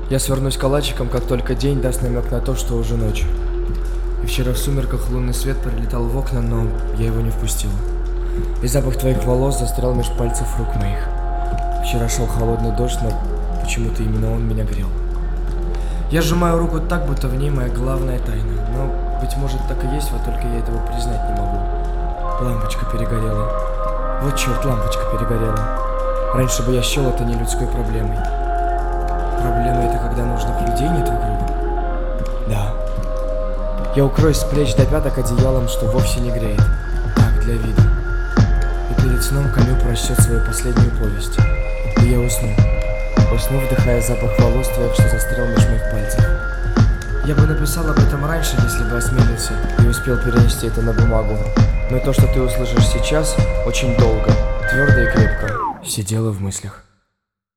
Я свернусь калачиком, как только день даст намек на то, что уже ночь. И вчера в сумерках лунный свет прилетал в окна, но я его не впустил. И запах твоих волос застрял меж пальцев рук моих. Вчера шел холодный дождь, но почему-то именно он меня грел. Я сжимаю руку так, будто в ней моя главная тайна. Но, быть может, так и есть, вот только я этого признать не могу. Лампочка перегорела. Вот черт, лампочка перегорела. Раньше бы я счел это не людской проблемой. Проблема это когда нужных людей нет вокруг? Да. Я укроюсь с плеч до пяток одеялом, что вовсе не греет. Так, для вида. И перед сном Камю прочтет свою последнюю повесть. И я усну. Усну, вдыхая запах волос твоих, что застрял меж моих пальцев. Я бы написал об этом раньше, если бы осмелился и успел перенести это на бумагу. Но то, что ты услышишь сейчас, очень долго, твердо и крепко сидело в мыслях.